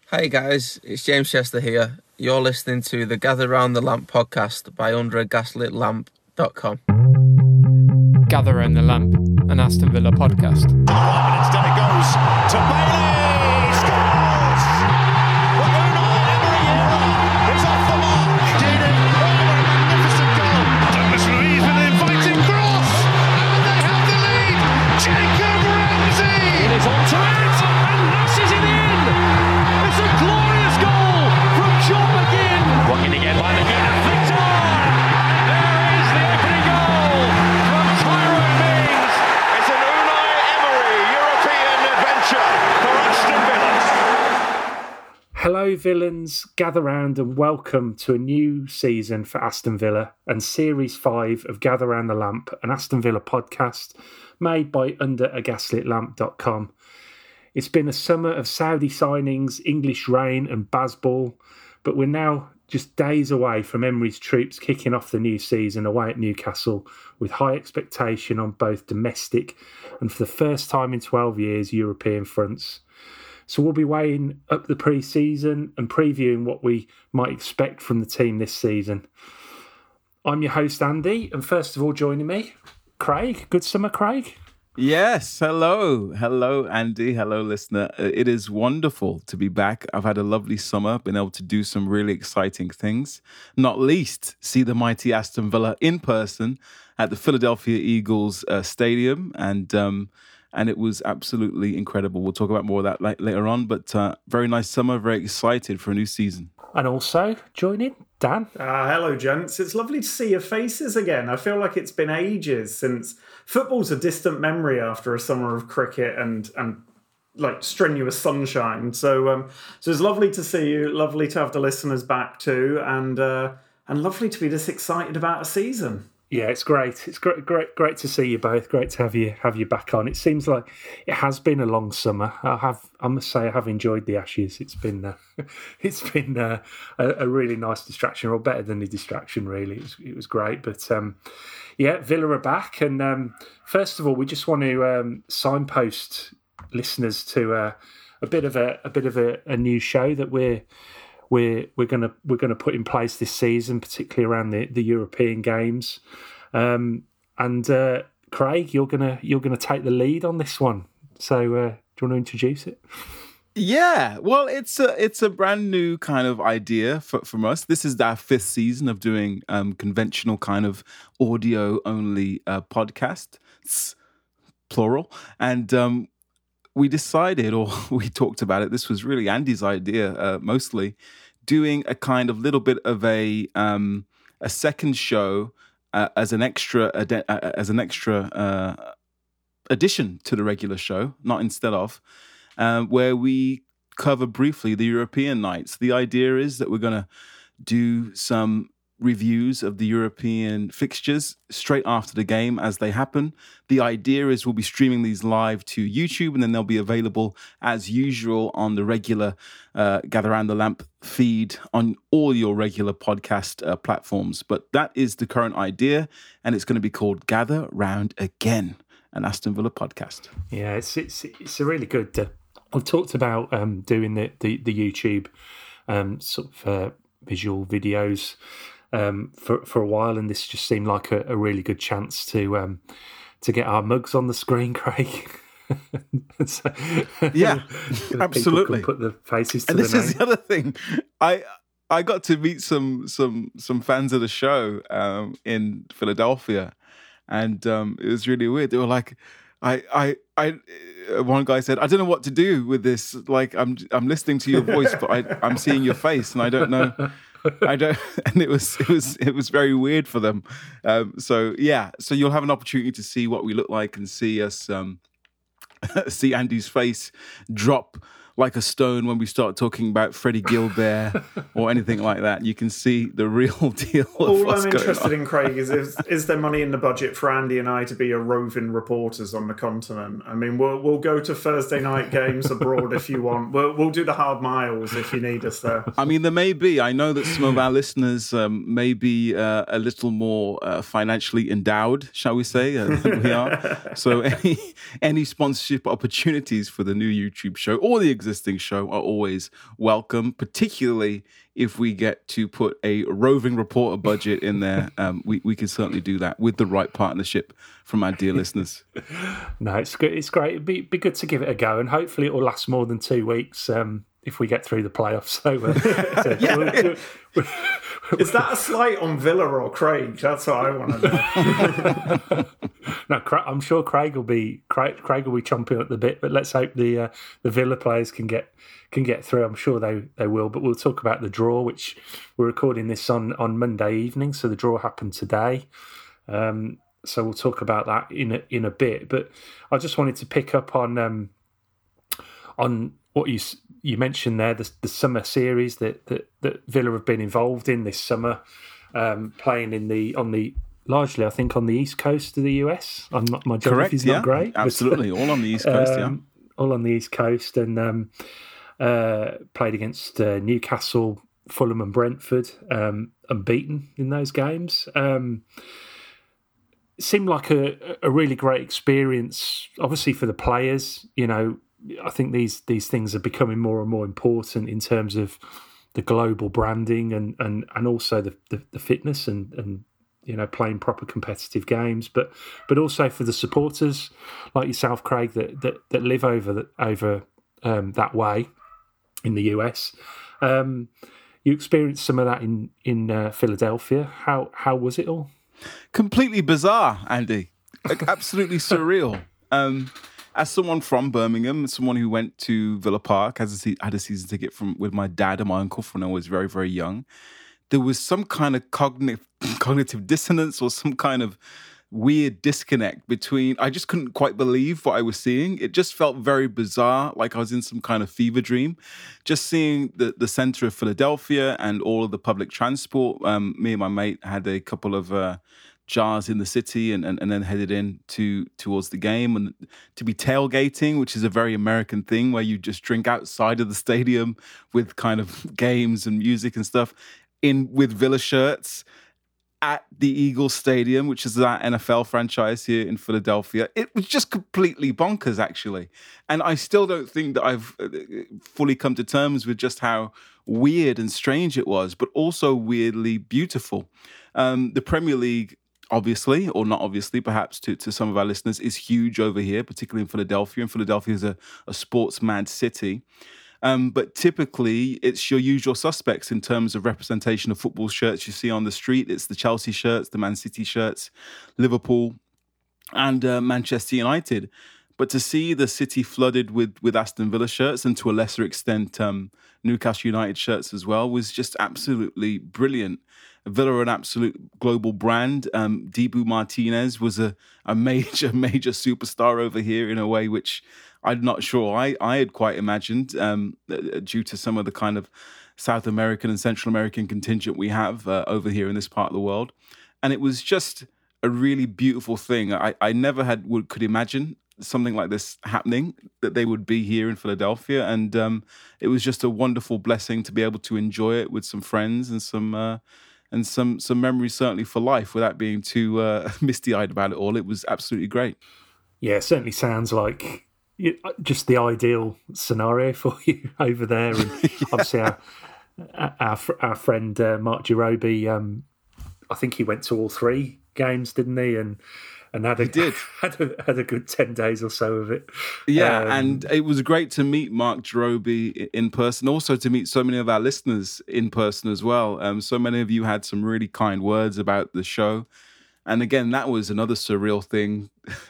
Hey guys, it's James Chester here. You're listening to the Gather Round the Lamp podcast by UnderAGaslitLamp.com. Gather Round the Lamp, an Aston Villa podcast. Instead it goes to Bailey. Scores! The Unai Emery era is off the mark. Did it? Oh, what a magnificent goal. Douglas Luiz with an inviting cross. And they have the lead. Jacob Ramsey. It is on to it and lashes it in. It's a glorious goal from John McGinn. Walking again by McGinn and Victor. And there is the opening goal from Tyrone Mings. It's an Unai Emery European adventure for Aston Villa. Hello, villains. Gather round and welcome to a new season for Aston Villa and Series 5 of Gather Round the Lamp, an Aston Villa podcast made by UnderAGaslitLamp.com. It's been a summer of Saudi signings, English rain and Bazball, but we're now just days away from Emery's troops kicking off the new season away at Newcastle with high expectation on both domestic and, for the first time in 12 years, European fronts. So we'll be weighing up the pre-season and previewing what we might expect from the team this season. I'm your host, Andy, and first of all, joining me, Craig. Good summer, Craig. Yes, hello, Andy, hello, listener. It is wonderful to be back. I've had a lovely summer, been able to do some really exciting things, not least see the mighty Aston Villa in person at the Philadelphia Eagles stadium, and it was absolutely incredible. We'll talk about more of that later on, but very nice summer, very excited for a new season. And also joining, Dan. Hello, gents. It's lovely to see your faces again. I feel like it's been ages since football's a distant memory after a summer of cricket and like strenuous sunshine. So it's lovely to see you. Lovely to have the listeners back too, and lovely to be this excited about a season. Yeah, it's great. It's great to see you both. Great to have you back on. It seems like it has been a long summer. I must say I have enjoyed the Ashes. It's been a really nice distraction, or better than a distraction, really. It was great. But yeah, Villa are back, and first of all, we just want to signpost listeners to a bit of a new show that we're gonna put in place this season, particularly around the European games. And Craig, you're gonna take the lead on this one. So do you want to introduce it? Yeah, well, it's a brand new kind of idea from us. This is our 5th season of doing conventional kind of audio only podcasts, plural, and we decided, or we talked about it. This was really Andy's idea, mostly doing a kind of little bit of a second show as an extra addition to the regular show, not instead of, where we cover briefly the European nights. The idea is that we're going to do some reviews of the European fixtures straight after the game as they happen. The idea is we'll be streaming these live to YouTube, and then they'll be available as usual on the regular Gather Round the Lamp feed on all your regular podcast platforms. But that is the current idea, and it's going to be called Gather Round Again, an Aston Villa podcast. Yeah, it's a really good. I've talked about doing the YouTube sort of visual videos for a while, and this just seemed like a really good chance to get our mugs on the screen, Craig. So, yeah, absolutely. Put the faces to and the this name. is the other thing. I got to meet some fans of the show in Philadelphia, and it was really weird. They were like, one guy said, I don't know what to do with this. Like, I'm listening to your voice, but I'm seeing your face, and I don't know. And it was very weird for them. So you'll have an opportunity to see what we look like and see us, see Andy's face drop like a stone when we start talking about Freddie Gilbert or anything like that. You can see the real deal. All I'm interested in, Craig, is there money in the budget for Andy and I to be a roving reporters on the continent? I mean, we'll go to Thursday night games abroad if you want. We'll do the hard miles if you need us there. I mean, there may be. I know that some of our listeners may be a little more financially endowed, shall we say, than we are. So any sponsorship opportunities for the new YouTube show or the existing show are always welcome, particularly if we get to put a roving reporter budget in there. We can certainly do that with the right partnership from our dear listeners. No, it's good. It's great. It'd be good to give it a go, and hopefully it will last more than 2 weeks if we get through the playoffs. Is that a slight on Villa or Craig? That's what I want to know. No, I'm sure Craig will be chomping at the bit, but let's hope the Villa players can get through. I'm sure they will. But we'll talk about the draw, which we're recording this on Monday evening, so the draw happened today. So we'll talk about that in a bit. But I just wanted to pick up on what you mentioned there, the summer series that Villa have been involved in this summer, playing largely, I think, on the east coast of the US. My geography's not great. Absolutely, all on the east coast, all on the east coast, and played against Newcastle, Fulham, and Brentford, unbeaten in those games. It seemed like a really great experience, obviously for the players. You know, I think these things are becoming more and more important in terms of the global branding and also the fitness and you know, playing proper competitive games, but also for the supporters like yourself, Craig, that live over that way in the US. You experienced some of that in Philadelphia. How was it all? Completely bizarre, Andy. Like, absolutely surreal. As someone from Birmingham, someone who went to Villa Park, had a season ticket with my dad and my uncle from when I was very, very young, there was some kind of cognitive dissonance or some kind of weird disconnect between, I just couldn't quite believe what I was seeing. It just felt very bizarre, like I was in some kind of fever dream. Just seeing the center of Philadelphia and all of the public transport. Me and my mate had a couple of jars in the city and then headed in towards the game, and to be tailgating, which is a very American thing where you just drink outside of the stadium with kind of games and music and stuff, with Villa shirts at the Eagles Stadium, which is that NFL franchise here in Philadelphia. It was just completely bonkers, actually. And I still don't think that I've fully come to terms with just how weird and strange it was, but also weirdly beautiful. The Premier League, obviously, or not obviously, perhaps to some of our listeners, is huge over here, particularly in Philadelphia. And Philadelphia is a sports-mad city. But typically, it's your usual suspects in terms of representation of football shirts you see on the street. It's the Chelsea shirts, the Man City shirts, Liverpool, and Manchester United. But to see the city flooded with Aston Villa shirts, and to a lesser extent Newcastle United shirts as well, was just absolutely brilliant. Villa are an absolute global brand. Dibu Martinez was a major superstar over here in a way which I'm not sure I had quite imagined, due to some of the kind of South American and Central American contingent we have over here in this part of the world. And it was just a really beautiful thing. I never could imagine something like this happening, that they would be here in Philadelphia. And it was just a wonderful blessing to be able to enjoy it with some friends and some memories, certainly for life, without being too misty-eyed about it all. It was absolutely great. Yeah, it certainly sounds like just the ideal scenario for you over there. And obviously our friend Mark Girobi, I think he went to all 3 games, didn't he? And had a good 10 days or so of it. Yeah, and it was great to meet Mark Girobi in person, also to meet so many of our listeners in person as well. So many of you had some really kind words about the show. And again, that was another surreal thing,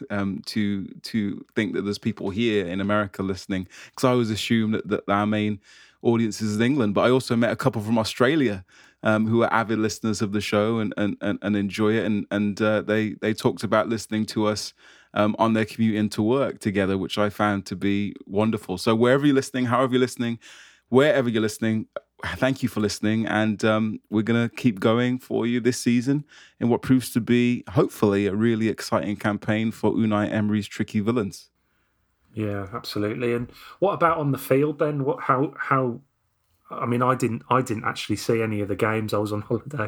to think that there's people here in America listening, because I always assumed that our main audience is in England. But I also met a couple from Australia who are avid listeners of the show and enjoy it. And they talked about listening to us on their commute into work together, which I found to be wonderful. So wherever you're listening, however you're listening, wherever you're listening, thank you for listening. And we're going to keep going for you this season in what proves to be, hopefully, a really exciting campaign for Unai Emery's tricky villains. Yeah, absolutely. And what about on the field then? How? I mean, I didn't actually see any of the games. I was on holiday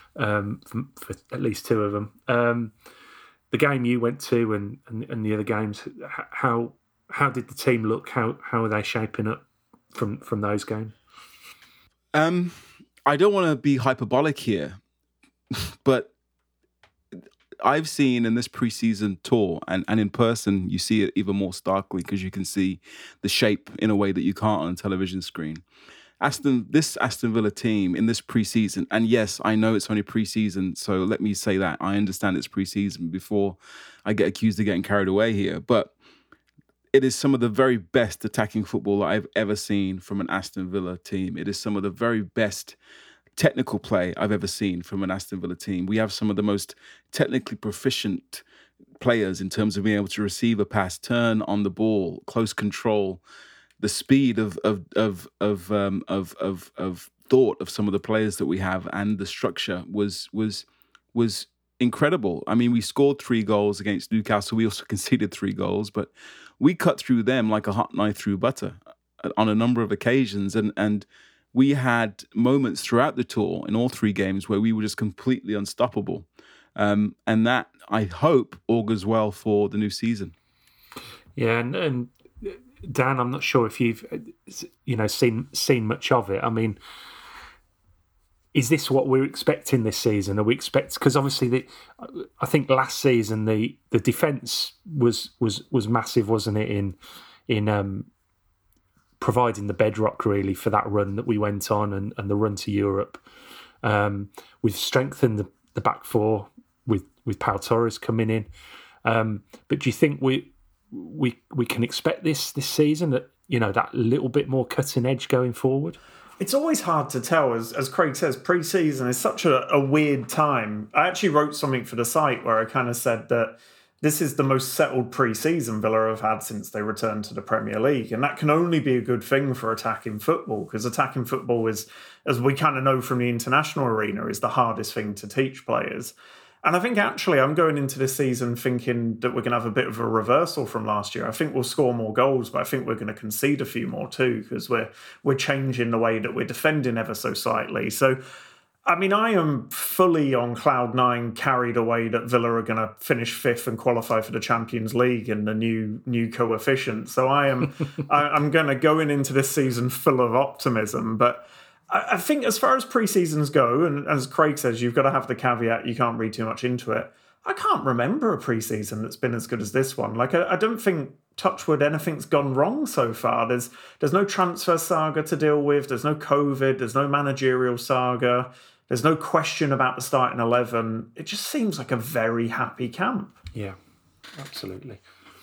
for at least 2 of them. The game you went to and the other games, how did the team look? How are they shaping up from those games? I don't want to be hyperbolic here, but I've seen in this preseason tour and in person, you see it even more starkly because you can see the shape in a way that you can't on a television screen. This Aston Villa team in this preseason, and yes, I know it's only preseason, so let me say that. I understand it's preseason before I get accused of getting carried away here, but it is some of the very best attacking football that I've ever seen from an Aston Villa team. It is some of the very best technical play I've ever seen from an Aston Villa team. We have some of the most technically proficient players in terms of being able to receive a pass, turn on the ball, close control, the speed of thought of some of the players that we have, and the structure was incredible. I mean, we scored 3 goals against Newcastle. We also conceded 3 goals, but we cut through them like a hot knife through butter on a number of occasions. And we had moments throughout the tour in all 3 games where we were just completely unstoppable. And that, I hope, augurs well for the new season. Yeah, and Dan, I'm not sure if you've seen much of it. I mean, is this what we're expecting this season? Are we because obviously I think last season the defence was massive, wasn't it? In providing the bedrock really for that run that we went on and the run to Europe. We've strengthened the back four with Pau Torres coming in. But do you think we can expect this season that that little bit more cutting edge going forward? It's always hard to tell. As Craig says, pre-season is such a weird time. I actually wrote something for the site where I kind of said that this is the most settled pre-season Villa have had since they returned to the Premier League. And that can only be a good thing for attacking football, because attacking football is, as we kind of know from the international arena, is the hardest thing to teach players. And I think actually I'm going into this season thinking that we're going to have a bit of a reversal from last year. I think we'll score more goals, but I think we're going to concede a few more too, because we're changing the way that we're defending ever so slightly. So, I mean, I am fully on cloud 9, carried away that Villa are going to finish 5th and qualify for the Champions League in the new coefficient. So I'm going to go into this season full of optimism, but I think as far as pre-seasons go, and as Craig says, you've got to have the caveat, you can't read too much into it. I can't remember a pre-season that's been as good as this one. Like, I don't think, touchwood, anything's gone wrong so far. There's no transfer saga to deal with. There's no COVID. There's no managerial saga. There's no question about the starting 11. It just seems like a very happy camp. Yeah, absolutely.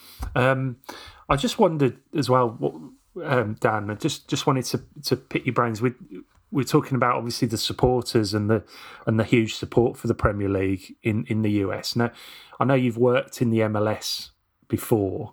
I just wondered as well, Dan, I just wanted to pick your brains. We're talking about obviously the supporters and the huge support for the Premier League in the US. Now, I know you've worked in the MLS before.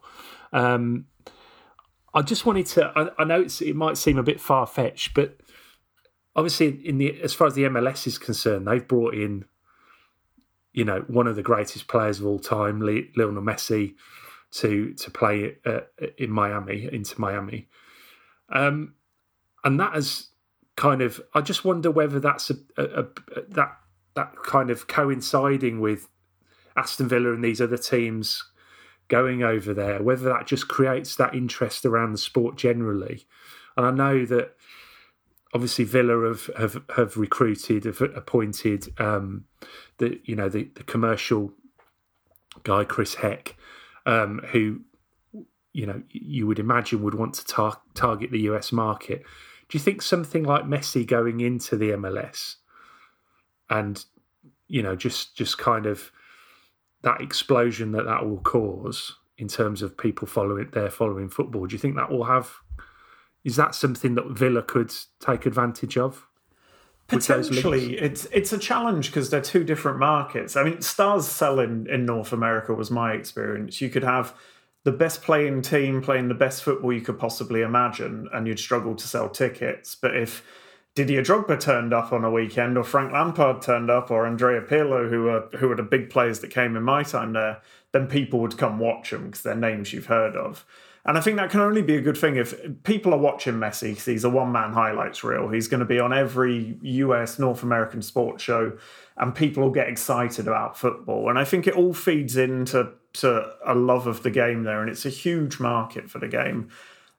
I just wanted to. I know it might seem a bit far fetched, but obviously as far as the MLS is concerned, they've brought in, one of the greatest players of all time, Lionel Messi, to play into Miami, and that has kind of. I just wonder whether that's that kind of coinciding with Aston Villa and these other teams going over there, whether that just creates that interest around the sport generally. And I know that obviously Villa have recruited, have appointed the commercial guy Chris Heck, who you would imagine would want to target the US market. Do you think something like Messi going into the MLS and just kind of that explosion that will cause in terms of people following football, do you think that will have? Is that something that Villa could take advantage of? Potentially, it's a challenge because they're two different markets. I mean, Stars selling in North America was my experience. You could have the best playing team playing the best football you could possibly imagine, and you'd struggle to sell tickets. But if Didier Drogba turned up on a weekend, or Frank Lampard turned up, or Andrea Pirlo, who are the big players that came in my time there, then people would come watch them because they're names you've heard of. And I think that can only be a good thing if people are watching Messi because he's a one-man highlights reel. He's going to be on every US, North American sports show, and people will get excited about football. And I think it all feeds into a love of the game there, and it's a huge market for the game.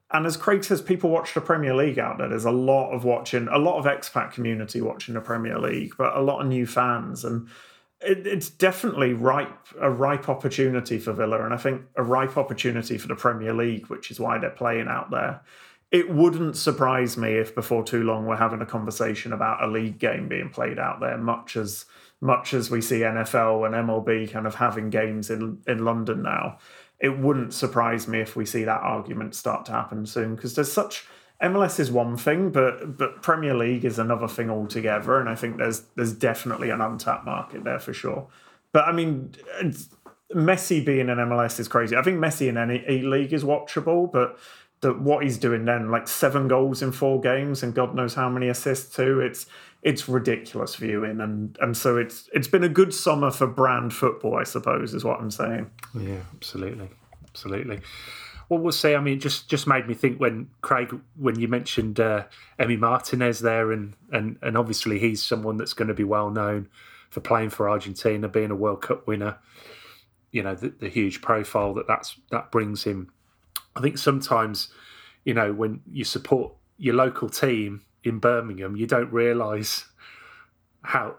And as Craig says, people watch the Premier League out there. There's a lot of expat community watching the Premier League, but a lot of new fans. And it's definitely a ripe opportunity for Villa. And I think a ripe opportunity for the Premier League, which is why they're playing out there. It wouldn't surprise me if before too long we're having a conversation about a league game being played out there, much as we see NFL and MLB kind of having games in London now. It wouldn't surprise me if we see that argument start to happen soon, because MLS is one thing, but Premier League is another thing altogether, and I think there's definitely an untapped market there for sure. But I mean, Messi being in MLS is crazy. I think Messi in any league is watchable, but what he's doing then, like 7 goals in 4 games and God knows how many assists too, it's ridiculous viewing, and so it's been a good summer for brand football, I suppose, is what I'm saying. Yeah, absolutely. Well, we'll see. I mean, it just made me think when you mentioned Emi Martinez there, and obviously he's someone that's going to be well known for playing for Argentina, being a World Cup winner. You know, the huge profile that brings him. I think sometimes, you know, when you support your local team in Birmingham, you don't realise how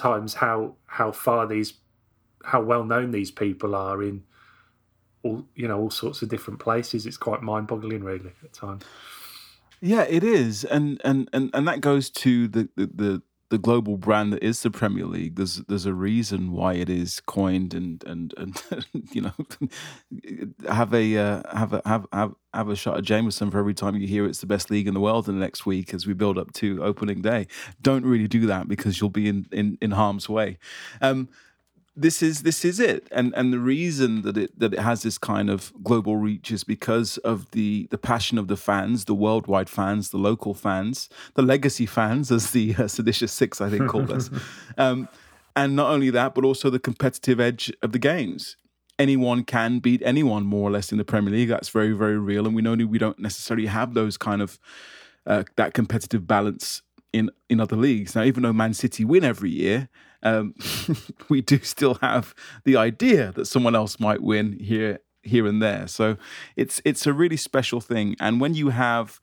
well known these people are in all sorts of different places. It's quite mind-boggling, really, at times. Yeah, it is, and that goes to the global brand that is the Premier League. There's a reason why it is coined, and you know, have a shot of Jameson for every time you hear it's the best league in the world in the next week as we build up to opening day. Don't really do that because you'll be in harm's way. This is it, and the reason that it has this kind of global reach is because of the passion of the fans, the worldwide fans, the local fans, the legacy fans, as the Seditious Six, I think, called us. And not only that, but also the competitive edge of the games. Anyone can beat anyone, more or less, in the Premier League. That's very, very real, and we know we don't necessarily have those kind of that competitive balance in other leagues. Now, even though Man City win every year, we do still have the idea that someone else might win here and there. So it's a really special thing. And when you have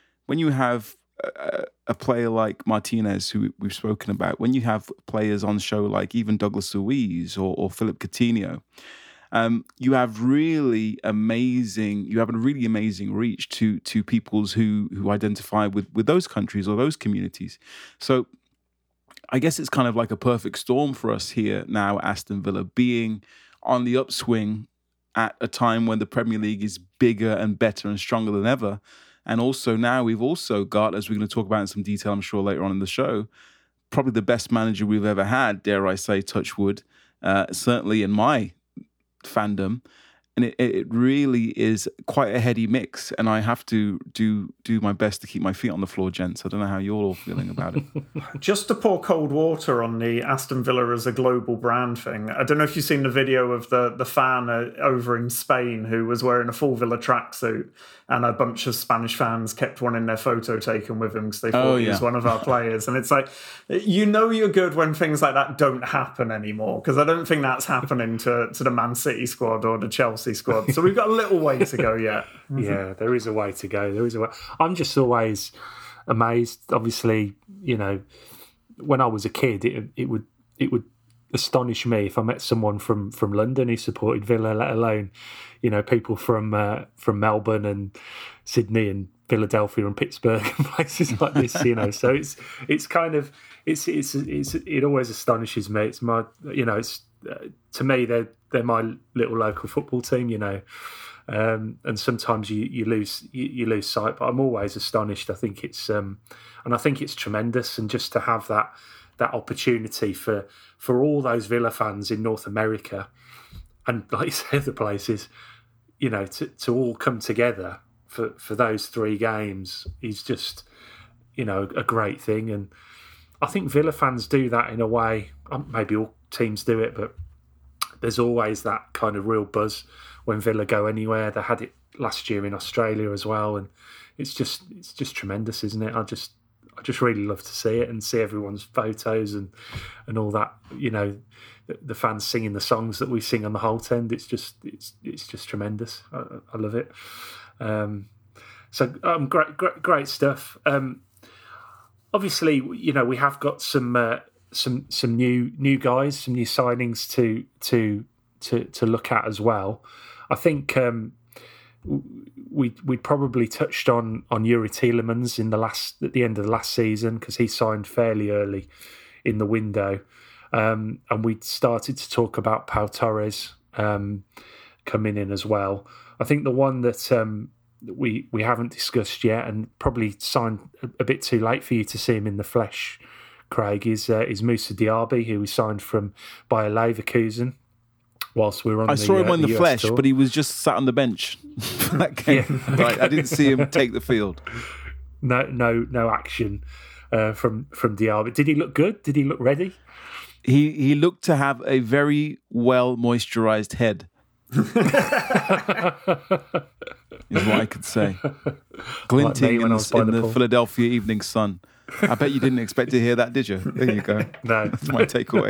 a player like Martinez, who we've spoken about, when you have players on show like even Douglas Luiz or Philip Coutinho, you have a really amazing reach to peoples who identify with those countries or those communities. So I guess it's kind of like a perfect storm for us here now, Aston Villa, being on the upswing at a time when the Premier League is bigger and better and stronger than ever. And also now we've also got, as we're going to talk about in some detail, I'm sure, later on in the show, probably the best manager we've ever had, dare I say, touch wood, certainly in my fandom. And it really is quite a heady mix, and I have to do my best to keep my feet on the floor, gents. I don't know how you're all feeling about it. Just to pour cold water on the Aston Villa as a global brand thing, I don't know if you've seen the video of the fan over in Spain who was wearing a full Villa tracksuit, and a bunch of Spanish fans kept wanting their photo taken with him because they thought he was one of our players. And it's like, you know you're good when things like that don't happen anymore, because I don't think that's happening to the Man City squad or the Chelsea squad. So we've got a little way to go yet. Yeah, there is a way to go. I'm just always amazed. Obviously, you know, when I was a kid, it would astonish me if I met someone from London who supported Villa, let alone, you know, people from Melbourne and Sydney and Philadelphia and Pittsburgh and places like this, you know. So it's kind of it always astonishes me. It's my, you know, it's to me they're my little local football team, you know. And sometimes you lose sight, but I'm always astonished. I think it's tremendous, and just to have that opportunity for all those Villa fans in North America, and like you say, the places, you know, to all come together for those 3 games is just, you know, a great thing. And I think Villa fans do that in a way. Maybe all teams do it, but there's always that kind of real buzz when Villa go anywhere. They had it last year in Australia as well, and it's just tremendous, isn't it? I just really love to see it and see everyone's photos and all that. You know, the fans singing the songs that we sing on the Holt End. It's just tremendous. I love it. So great stuff. Obviously, we have got some new guys, some new signings to look at as well. I think we probably touched on Yuri Tielemans at the end of the last season, because he signed fairly early in the window, and we started to talk about Pau Torres coming in as well. I think the one that we haven't discussed yet, and probably signed a bit too late for you to see him in the flesh, Craig, is Moussa Diaby, who we signed from Bayer Leverkusen. Whilst we were on, I saw him on the US flesh, tour. but he was just sat on the bench for that game. Yeah. Right, I didn't see him take the field. No action from Diaby. Did he look good? Did he look ready? He looked to have a very well moisturized head. Is what I could say. Glinting in the Philadelphia evening sun. I bet you didn't expect to hear that, did you? There you go. No, that's my takeaway.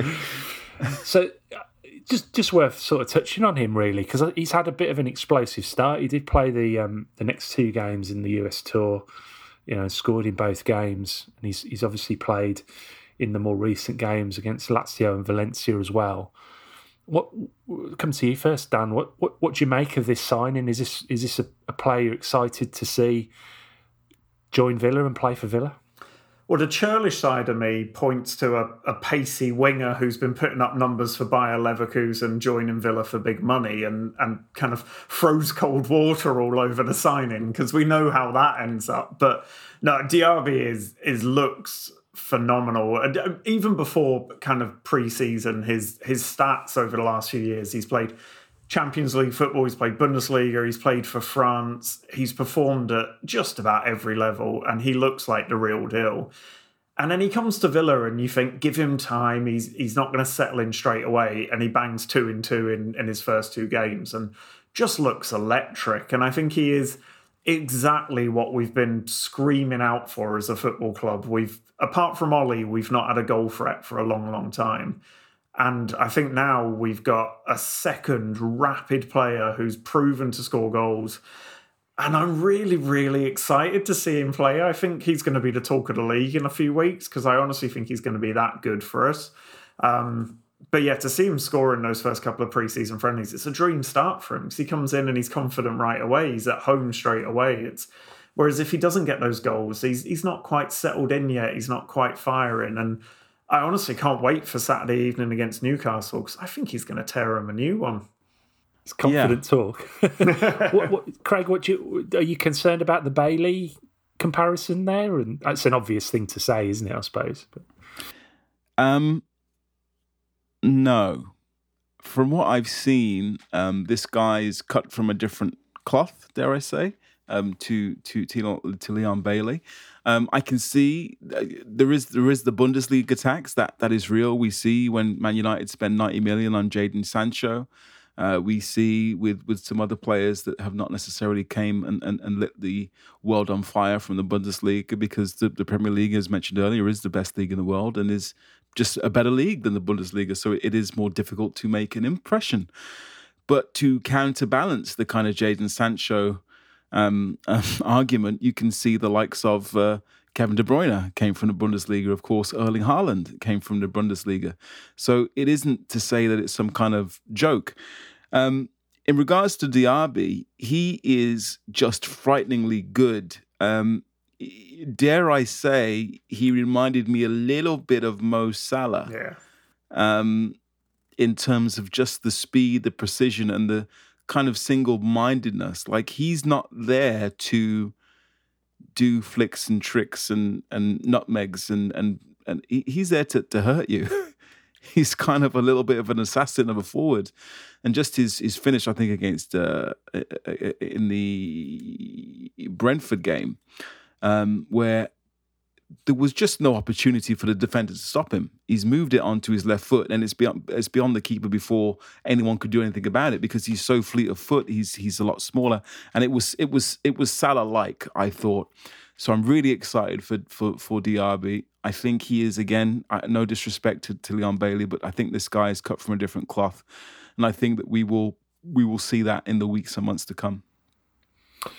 So, just worth sort of touching on him, really, because he's had a bit of an explosive start. He did play the next two games in the US tour, scored in both games, and he's obviously played in the more recent games against Lazio and Valencia as well. What come to you first, Dan? What do you make of this signing? Is this a player you're excited to see join Villa and play for Villa? Well, the churlish side of me points to a pacey winger who's been putting up numbers for Bayer Leverkusen, joining Villa for big money, and kind of froze cold water all over the signing, because we know how that ends up. But no, Diaby is looks phenomenal. And even before kind of pre-season, his stats over the last few years, he's played Champions League football, he's played Bundesliga, he's played for France, he's performed at just about every level, and he looks like the real deal. And then he comes to Villa and you think, give him time, he's not going to settle in straight away, and he bangs 2 in 2 in his first 2 games and just looks electric. And I think he is exactly what we've been screaming out for as a football club. Apart from Ollie, we've not had a goal threat for a long, long time. And I think now we've got a second rapid player who's proven to score goals. And I'm really, really excited to see him play. I think he's going to be the talk of the league in a few weeks, because I honestly think he's going to be that good for us. But yeah, to see him score in those first couple of pre-season friendlies, it's a dream start for him, because he comes in and he's confident right away. He's at home straight away. Whereas if he doesn't get those goals, he's not quite settled in yet. He's not quite firing. And I honestly can't wait for Saturday evening against Newcastle, because I think he's going to tear him a new one. It's confident talk. Craig, are you concerned about the Bailey comparison there? And that's an obvious thing to say, isn't it, I suppose? But... No. From what I've seen, this guy's cut from a different cloth, dare I say, to Leon Bailey. I can see there is the Bundesliga tax that is real. We see when Man United spend 90 million on Jadon Sancho. We see with some other players that have not necessarily came and lit the world on fire from the Bundesliga, because the Premier League, as mentioned earlier, is the best league in the world and is just a better league than the Bundesliga. So it is more difficult to make an impression. But to counterbalance the kind of Jadon Sancho argument, you can see the likes of Kevin De Bruyne came from the Bundesliga. Of course, Erling Haaland came from the Bundesliga. So it isn't to say that it's some kind of joke. In regards to Diaby, he is just frighteningly good. Dare I say, he reminded me a little bit of Mo Salah. Yeah. In terms of just the speed, the precision, and the kind of single-mindedness. Like, he's not there to do flicks and tricks and nutmegs and he's there to hurt you. He's kind of a little bit of an assassin of a forward. And just his finish, I think, against in the Brentford game, where there was just no opportunity for the defender to stop him. He's moved it onto his left foot, and it's beyond the keeper before anyone could do anything about it, because he's so fleet of foot. He's a lot smaller, and it was Salah-like, I thought. So I'm really excited for Diaby. I think he is, again, no disrespect to Leon Bailey, but I think this guy is cut from a different cloth, and I think that we will see that in the weeks and months to come.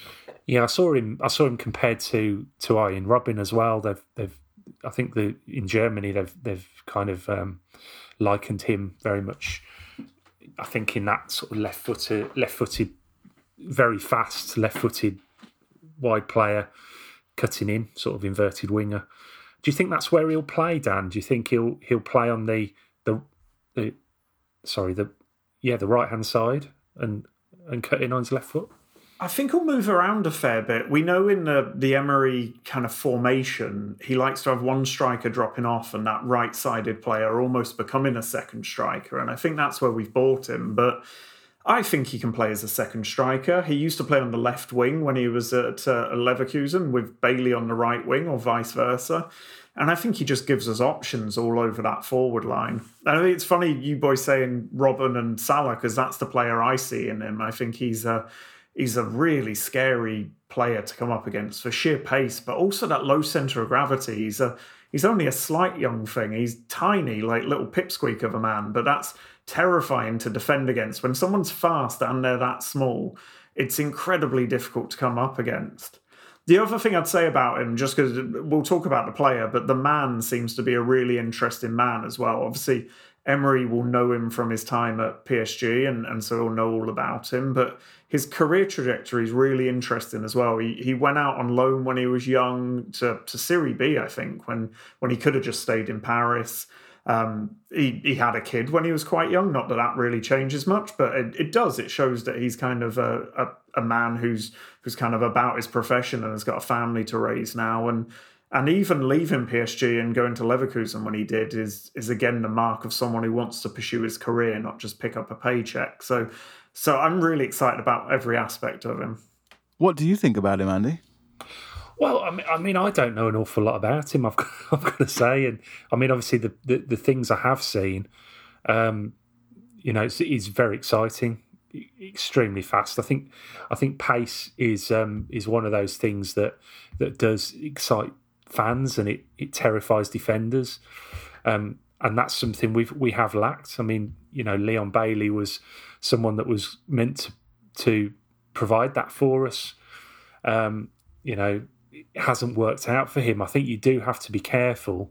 Yeah, I saw him compared to Arjen Robben as well. I think in Germany they've kind of likened him very much. I think in that sort of left-footed, very fast, left-footed wide player, cutting in, sort of inverted winger. Do you think that's where he'll play, Dan? Do you think he'll play on the right hand side and cut in on his left foot? I think he'll move around a fair bit. We know in the Emery kind of formation, he likes to have one striker dropping off and that right-sided player almost becoming a second striker. And I think that's where we've bought him. But I think he can play as a second striker. He used to play on the left wing when he was at Leverkusen with Bailey on the right wing or vice versa. And I think he just gives us options all over that forward line. And I think it's funny you boys saying Robben and Salah because that's the player I see in him. I think he's a really scary player to come up against for sheer pace, but also that low centre of gravity. He's only a slight young thing. He's tiny, like little pipsqueak of a man, but that's terrifying to defend against. When someone's fast and they're that small, it's incredibly difficult to come up against. The other thing I'd say about him, just because we'll talk about the player, but the man seems to be a really interesting man as well. Obviously, Emery will know him from his time at PSG, and so he'll know all about him. But his career trajectory is really interesting as well. He went out on loan when he was young to Serie B, I think, when he could have just stayed in Paris. He had a kid when he was quite young. Not that really changes much, but it does. It shows that he's kind of a man who's kind of about his profession and has got a family to raise now. And even leaving PSG and going to Leverkusen when he did is again the mark of someone who wants to pursue his career, not just pick up a paycheck. So I'm really excited about every aspect of him. What do you think about him, Andy? Well, I mean, I don't know an awful lot about him. I've got to say, and I mean, obviously the things I have seen, he's very exciting, extremely fast. I think pace is one of those things that does excite fans and it terrifies defenders, and that's something we have lacked. I mean, Leon Bailey was someone that was meant to provide that for us. It hasn't worked out for him. I think you do have to be careful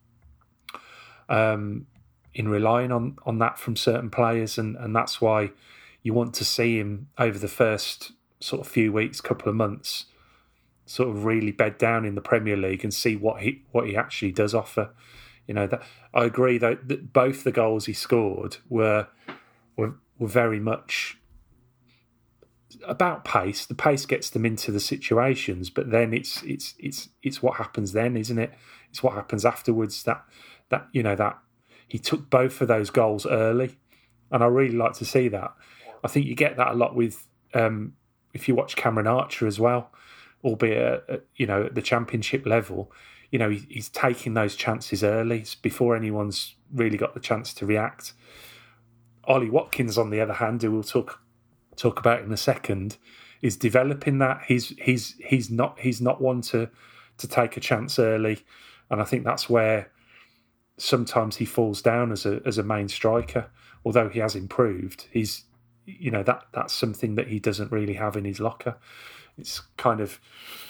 in relying on that from certain players, and that's why you want to see him over the first sort of few weeks, couple of months, sort of really bed down in the Premier League and see what he actually does offer. That I agree that both the goals he scored were very much about pace. The pace gets them into the situations, but then it's what happens then, isn't it? It's what happens afterwards that he took both of those goals early, and I really like to see that. I think you get that a lot with if you watch Cameron Archer as well, albeit at the Championship level. He's taking those chances early before anyone's really got the chance to react. Ollie Watkins, on the other hand, who we'll talk about in a second, is developing that. He's not one to take a chance early, and I think that's where sometimes he falls down as a main striker. Although he has improved, he's that's something that he doesn't really have in his locker. It's kind of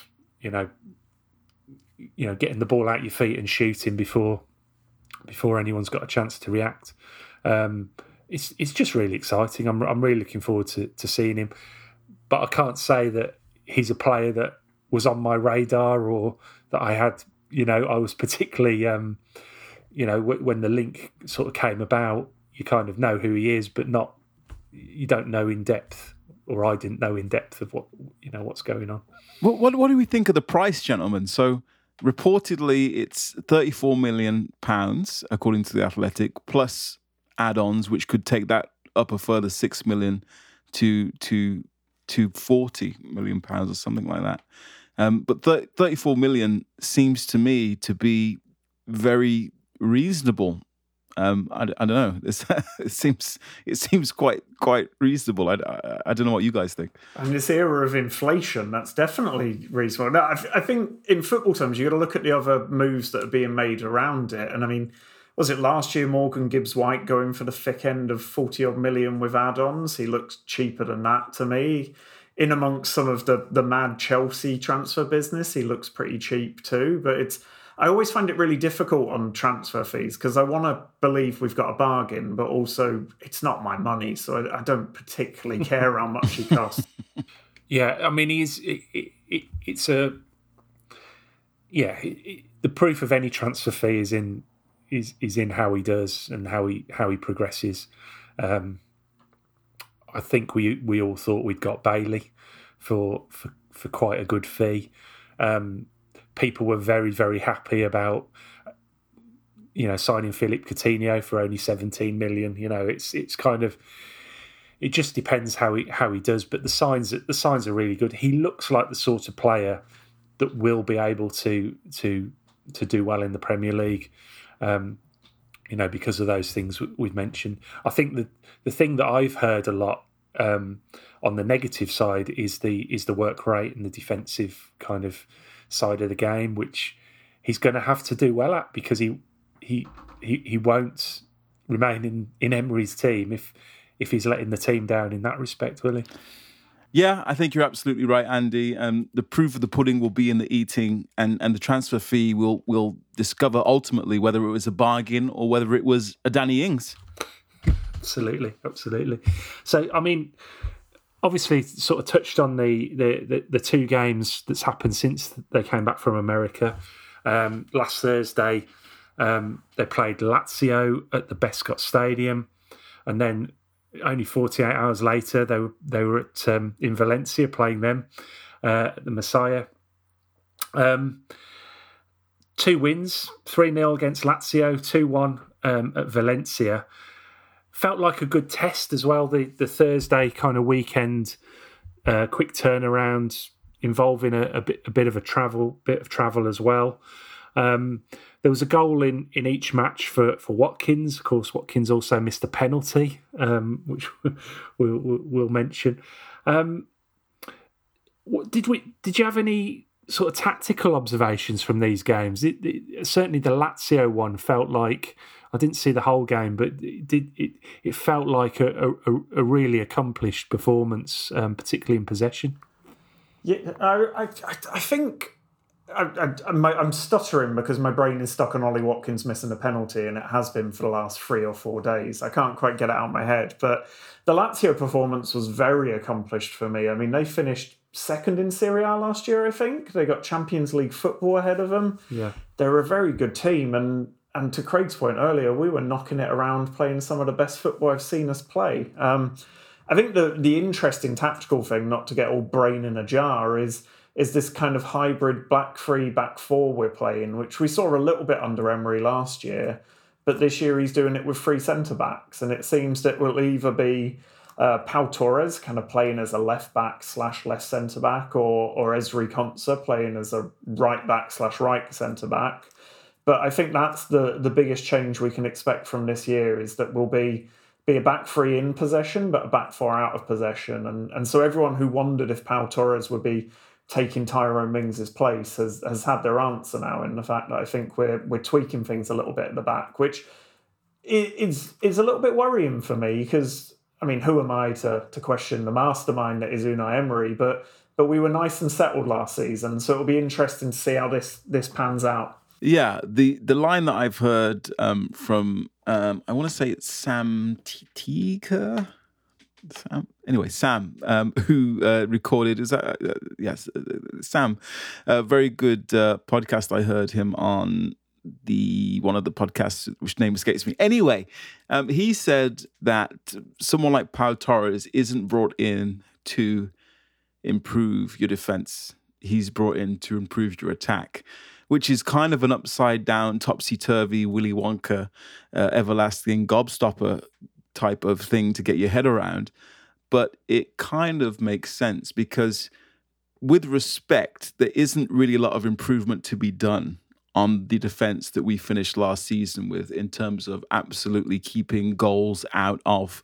getting the ball out your feet and shooting before anyone's got a chance to react. It's just really exciting. I'm really looking forward to seeing him, but I can't say that he's a player that was on my radar or that I had. I was particularly, when the link sort of came about, you kind of know who he is, but you don't know in depth, or I didn't know in depth of what's going on. What do we think of the price, gentlemen? So reportedly, it's £34 million according to the Athletic, plus add-ons, which could take that up a further £6 million to £40 million or something like that. But 34 million seems to me to be very reasonable. I don't know. It seems quite reasonable. I don't know what you guys think. And this era of inflation, that's definitely reasonable. No, I think in football terms, you've got to look at the other moves that are being made around it. And I mean, was it last year Morgan Gibbs-White going for the thick end of 40 odd million with add-ons? He looks cheaper than that to me. in amongst some of the mad Chelsea transfer business, he looks pretty cheap too. But I always find it really difficult on transfer fees because I want to believe we've got a bargain, but also it's not my money, so I don't particularly care how much he costs. Yeah, I mean, the proof of any transfer fee is in how he does and how he progresses. I think we all thought we'd got Bailey for quite a good fee. People were very, very happy about signing Philippe Coutinho for only 17 million. It's kind of, it just depends how he does. But the signs are really good. He looks like the sort of player that will be able to do well in the Premier League. Because of those things we've mentioned. I think the thing that I've heard a lot on the negative side is the work rate and the defensive kind of side of the game, which he's going to have to do well at, because he won't remain in Emery's team if he's letting the team down in that respect, will he? Yeah, I think you're absolutely right, Andy. The proof of the pudding will be in the eating, and the transfer fee will discover ultimately whether it was a bargain or whether it was a Danny Ings. Absolutely. So, I mean, obviously, sort of touched on the two games that's happened since they came back from America. Last Thursday, they played Lazio at the Bescot Stadium, and then only 48 hours later, they were at in Valencia playing them at the Messiah. 2 wins, 3-0 against Lazio, 2-1 at Valencia. Felt like a good test as well. The Thursday kind of weekend, quick turnaround involving a bit of travel as well. There was a goal in each match for Watkins. Of course, Watkins also missed a penalty, which we'll mention. Did you have any sort of tactical observations from these games? Certainly, the Lazio one felt like, I didn't see the whole game, but it felt like a really accomplished performance, particularly in possession. Yeah, I think. I'm stuttering because my brain is stuck on Ollie Watkins missing a penalty, and it has been for the last 3 or 4 days. I can't quite get it out of my head. But the Lazio performance was very accomplished for me. I mean, they finished second in Serie A last year, I think. They got Champions League football ahead of them. Yeah, they're a very good team. And to Craig's point earlier, we were knocking it around, playing some of the best football I've seen us play. I think the interesting tactical thing, not to get all brain in a jar, is this kind of hybrid back 3, back 4 we're playing, which we saw a little bit under Emery last year. But this year he's doing it with 3 centre-backs. And it seems that it will either be Pau Torres kind of playing as a left-back / left centre-back, or Ezri Konsa playing as a right-back / right centre-back. But I think that's the biggest change we can expect from this year, is that we'll be a back 3 in possession, but a back 4 out of possession. And so everyone who wondered if Pau Torres would be taking Tyrone Mings' place has had their answer now, in the fact that I think we're tweaking things a little bit at the back, which is a little bit worrying for me, because, I mean, who am I to question the mastermind that is Unai Emery? But we were nice and settled last season, so it'll be interesting to see how this pans out. Yeah, the line that I've heard from, I want to say it's Sam Titika. Sam, who recorded, is that, yes, Sam, a very good podcast. I heard him on one of the podcasts, which name escapes me. Anyway, he said that someone like Pau Torres isn't brought in to improve your defense. He's brought in to improve your attack, which is kind of an upside down, topsy-turvy, Willy Wonka, everlasting gobstopper type of thing to get your head around. But it kind of makes sense, because with respect, there isn't really a lot of improvement to be done on the defense that we finished last season with, in terms of absolutely keeping goals out of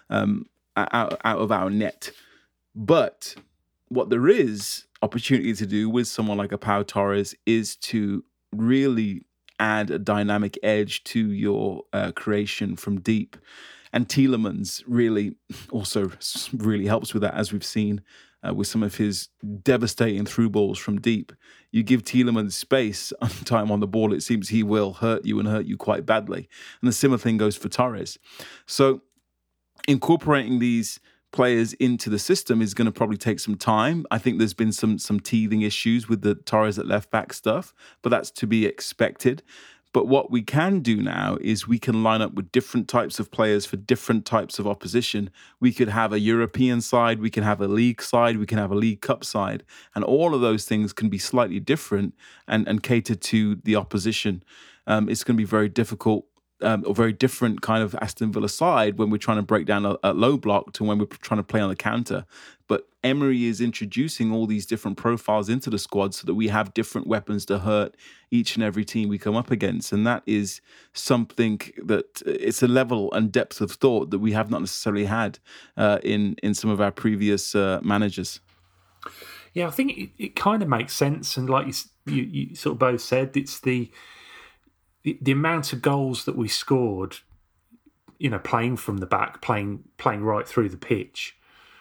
our net. But what there is opportunity to do with someone like a Pau Torres is to really add a dynamic edge to your creation from deep. And Tielemans really also really helps with that, as we've seen with some of his devastating through balls from deep. You give Tielemans space on time on the ball, it seems he will hurt you and hurt you quite badly. And the similar thing goes for Torres. So incorporating these players into the system is going to probably take some time. I think there's been some teething issues with the Torres at left back stuff, but that's to be expected. But what we can do now is we can line up with different types of players for different types of opposition. We could have a European side, we can have a league side, we can have a League Cup side, and all of those things can be slightly different and cater to the opposition. It's going to be very difficult or very different kind of Aston Villa side when we're trying to break down a low block to when we're trying to play on the counter. But Emery is introducing all these different profiles into the squad so that we have different weapons to hurt each and every team we come up against. And that is something that it's a level and depth of thought that we have not necessarily had in some of our previous managers. Yeah, I think it kind of makes sense. And like you sort of both said, it's the amount of goals that we scored, playing from the back, playing right through the pitch,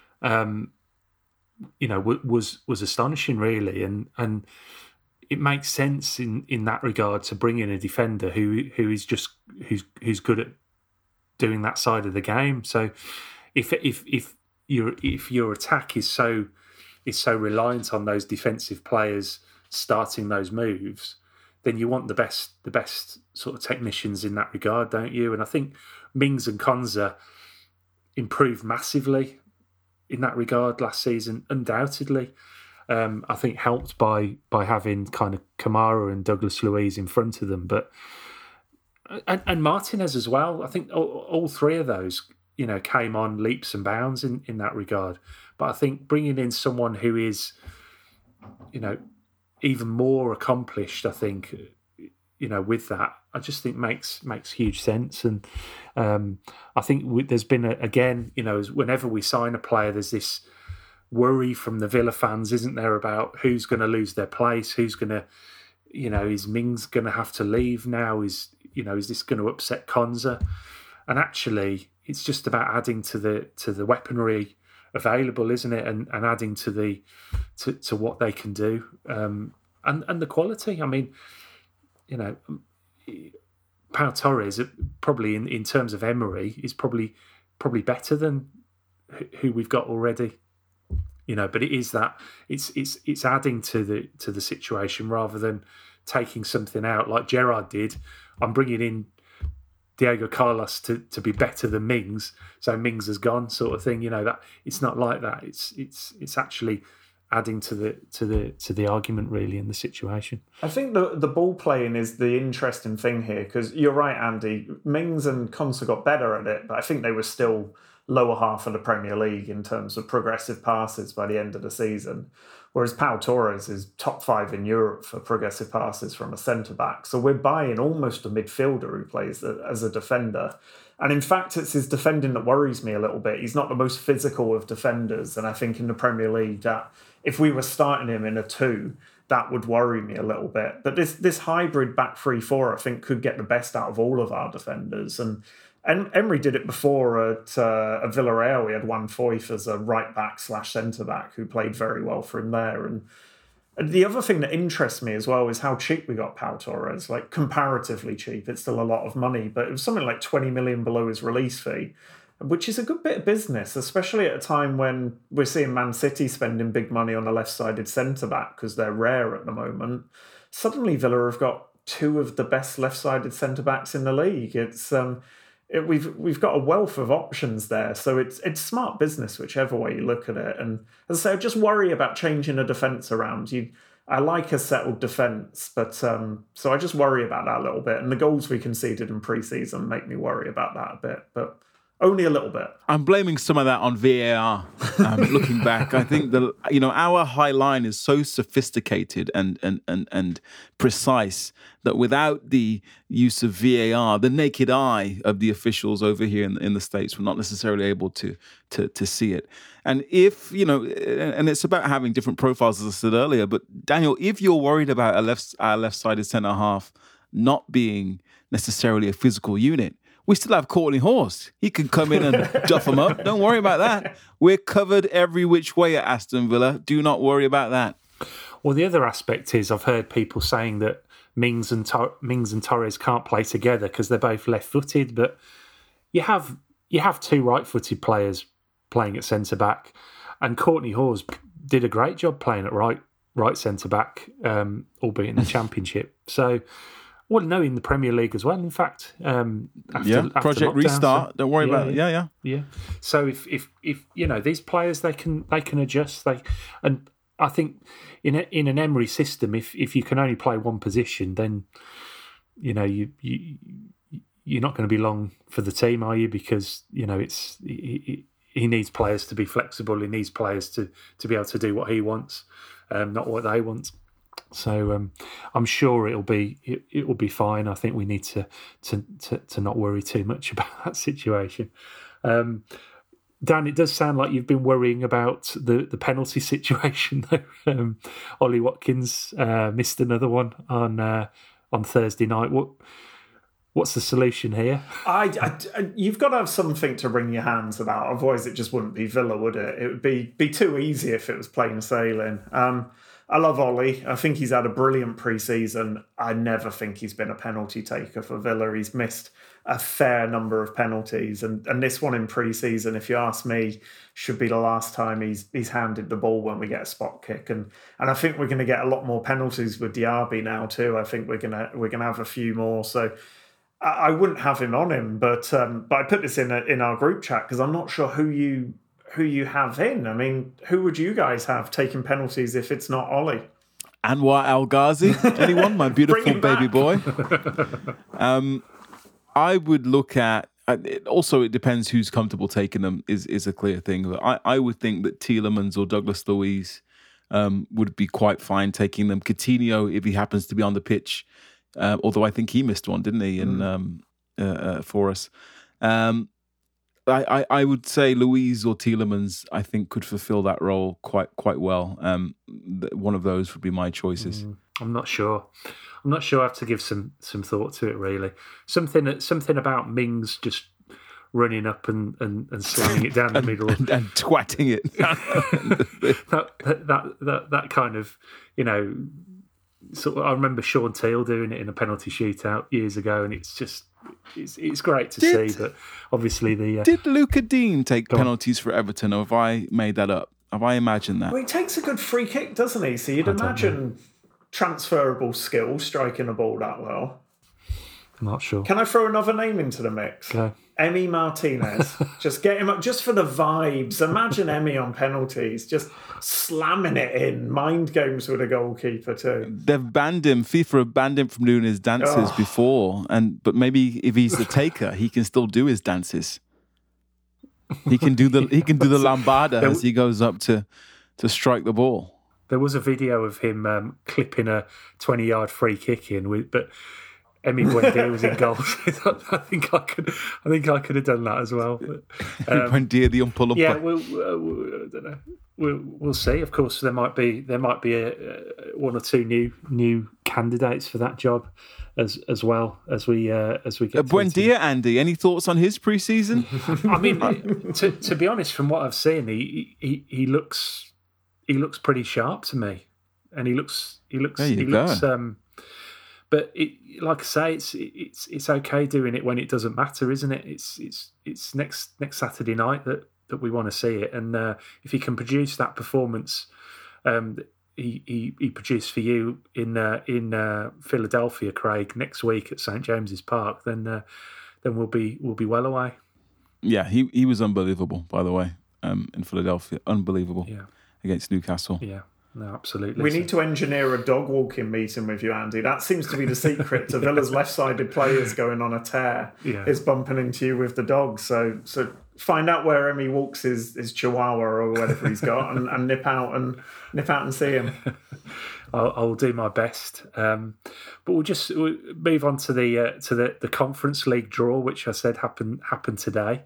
was astonishing, really, and it makes sense in that regard to bring in a defender who's good at doing that side of the game. So if your attack is so reliant on those defensive players starting those moves, then you want the best sort of technicians in that regard, don't you? And I think Mings and Konsa improved massively in that regard last season, undoubtedly. I think helped by having kind of Kamara and Douglas Luiz in front of them, but and Martinez as well. I think all three of those, came on leaps and bounds in that regard. But I think bringing in someone who is, even more accomplished, I think, with that, I just think makes huge sense. And I think there's been, again, whenever we sign a player, there's this worry from the Villa fans, isn't there, about who's going to lose their place, who's going to, is Mings going to have to leave now? Is this going to upset Konsa? And actually, it's just about adding to the weaponry available, isn't it? And adding to what they can do, and the quality. I mean, Pau Torres probably in terms of Emery is probably better than who we've got already. But it is that it's adding to the situation rather than taking something out like Gerrard did. I'm bringing in Diego Carlos to be better than Mings, so Mings has gone, sort of thing. That it's not like that. It's actually adding to the argument, really, in the situation. I think the ball playing is the interesting thing here, because you're right, Andy. Mings and Konsa got better at it, but I think they were still lower half of the Premier League in terms of progressive passes by the end of the season. Whereas Pau Torres is top 5 in Europe for progressive passes from a centre-back. So we're buying almost a midfielder who plays as a defender. And in fact, it's his defending that worries me a little bit. He's not the most physical of defenders. And I think in the Premier League, that if we were starting him in a 2, that would worry me a little bit. But this hybrid back 3-4, I think, could get the best out of all of our defenders. And Emery did it before at Villarreal. We had Juan Foyth as a right-back / centre-back who played very well for him there. And the other thing that interests me as well is how cheap we got Pau Torres, like comparatively cheap. It's still a lot of money, but it was something like 20 million below his release fee, which is a good bit of business, especially at a time when we're seeing Man City spending big money on a left-sided centre-back because they're rare at the moment. Suddenly Villa have got 2 of the best left-sided centre-backs in the league. It's... We've got a wealth of options there, so it's smart business whichever way you look at it. And as I say, I just worry about changing a defence around. I like a settled defence, but so I just worry about that a little bit. And the goals we conceded in pre-season make me worry about that a bit, but only a little bit. I'm blaming some of that on VAR. Looking back, I think our high line is so sophisticated and precise that without the use of VAR, the naked eye of the officials over here in the States were not necessarily able to see it. And if and it's about having different profiles, as I said earlier. But Daniel, if you're worried about our left-sided centre half not being necessarily a physical unit, We still have Courtney Horse. He can come in and duff them up. Don't worry about that. We're covered every which way at Aston Villa. Do not worry about that. Well, the other aspect is I've heard people saying that Mings and Torres can't play together because they're both left-footed, but you have two right-footed players playing at centre-back, and Courtney Hawes did a great job playing at right centre-back, albeit in the Championship. So, well, no, in the Premier League as well, in fact. After Project lockdown, Restart. so, Don't worry about it. Yeah. So if these players, they can adjust. And I think in an Emery system, if you can only play one position, then you're not going to be long for the team, are you? Because he needs players to be flexible. He needs players to be able to do what he wants, not what they want. So I'm sure it will be fine. I think we need to not worry too much about that situation. Dan, it does sound like you've been worrying about the penalty situation, though. Ollie Watkins missed another one on Thursday night. What's the solution here? You've got to have something to wring your hands about. Otherwise, it just wouldn't be Villa, would it? It would be too easy if it was plain sailing. I love Ollie. I think he's had a brilliant pre-season. I never think he's been a penalty taker for Villa. He's missed a fair number of penalties, and this one in pre-season, if you ask me, should be the last time he's handed the ball when we get a spot kick. And I think we're going to get a lot more penalties with Diaby now too. I think we're gonna have a few more. So I wouldn't have him on him, but I put this in our group chat because I'm not sure who you have in. I mean, who would you guys have taking penalties if it's not Ollie? Anwar Al Ghazi, anyone? My beautiful baby boy. I would look at. It depends who's comfortable taking them. Is a clear thing. But I would think that Tielemans or Douglas Luiz would be quite fine taking them. Coutinho, if he happens to be on the pitch, although I think he missed one, didn't he? For us. I would say Luiz or Tielemans, I think, could fulfill that role quite well. One of those would be my choices. I'm not sure. I have to give some thought to it, really. Something about Mings just running up and slamming it down the middle and twatting it. that kind of, sort of, I remember Sean Teal doing it in a penalty shootout years ago, and it's great to see. But obviously did Luca Dean take penalties for Everton, or have I made that up? Have I imagined that? Well, he takes a good free kick, doesn't he? So you'd imagine transferable skill striking a ball that well. I'm not sure. Can I throw another name into the mix? Okay. Emi Martinez. Just get him up just for the vibes. Imagine Emi on penalties, just slamming it in. Mind games with a goalkeeper too. They've banned him. FIFA have banned him from doing his dances before, but maybe if he's the taker, he can still do his dances. He can do the lambada as he goes up to strike the ball. There was a video of him clipping a 20-yard free kick in, but Emi Buendia was in goal. I think I could have done that as well. Buendia, the umpa. Yeah, I don't know. We'll see. Of course, there might be one or two new candidates for that job as well as we get. Buendia, Andy, any thoughts on his pre-season? I mean, to be honest, from what I've seen, he looks pretty sharp to me, and he looks. But like I say, it's okay doing it when it doesn't matter, isn't it? It's next Saturday night that we want to see it, and if he can produce that performance he produced for you in Philadelphia, Craig, next week at St James's Park, then we'll be well away. Yeah, he was unbelievable, by the way, in Philadelphia, unbelievable. Yeah. Against Newcastle. Yeah. No, absolutely. We need to engineer a dog walking meeting with you, Andy. That seems to be the secret to Villa's left-sided players going on a tear. Yeah. Is bumping into you with the dog. So find out where Emi walks his Chihuahua or whatever he's got, and nip out and see him. I'll do my best. But we'll move on to the Conference League draw, which I said happened today.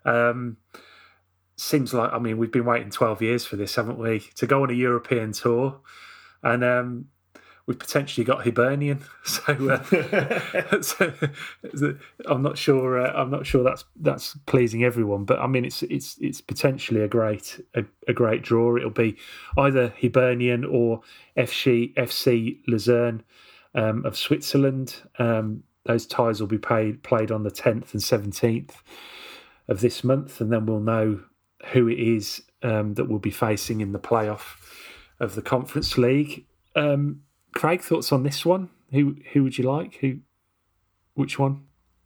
Seems like, I mean, we've been waiting 12 years for this, haven't we? To go on a European tour. And we've potentially got Hibernian. So I'm not sure. I'm not sure that's pleasing everyone. But I mean, it's potentially a great draw. It'll be either Hibernian or FC Luzern of Switzerland. Those ties will be played on the 10th and 17th of this month, and then we'll know who it is that we'll be facing in the playoff of the Conference League. Craig, thoughts on this one? Who would you like? Which one?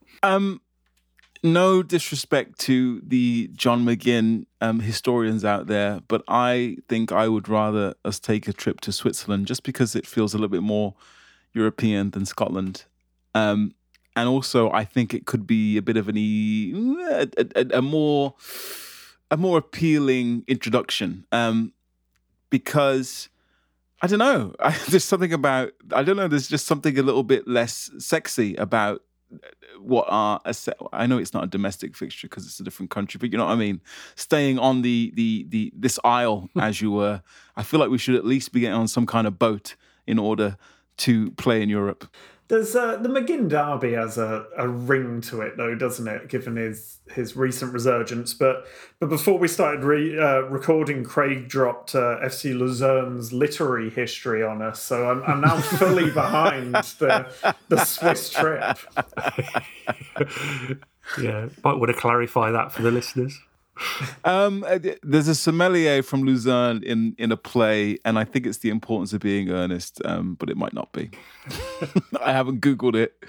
No disrespect to the John McGinn historians out there, but I think I would rather us take a trip to Switzerland just because it feels a little bit more European than Scotland. And also, I think it could be a bit of a more appealing introduction because I don't know. There's something about There's just something a little bit less sexy about what are. I know it's not a domestic fixture because it's a different country, but you know what I mean. Staying on this isle, as you were, I feel like we should at least be getting on some kind of boat in order to play in Europe. There's the McGinn derby has a ring to it, though, doesn't it? Given his recent resurgence, but before we started recording, Craig dropped FC Luzern's literary history on us, so I'm now fully behind the Swiss trip. Yeah, might want to clarify that for the listeners. There's a sommelier from Luzern in a play, and I think it's The Importance of Being Earnest, but it might not be. I haven't Googled it.